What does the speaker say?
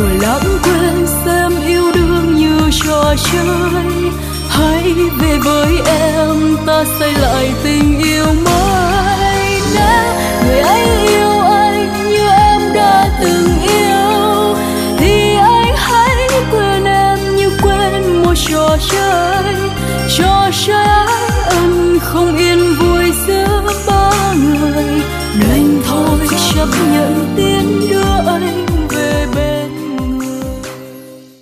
rồi lãng quên xem yêu đương như trò chơi. Hãy về với em, ta xây lại tình yêu mới. Nếu người ấy yêu anh như em đã từng yêu, thì anh hãy quên em như quên một trò chơi. Trò chơi ái ân không yên vui giữa ba người, đành thôi chấp nhận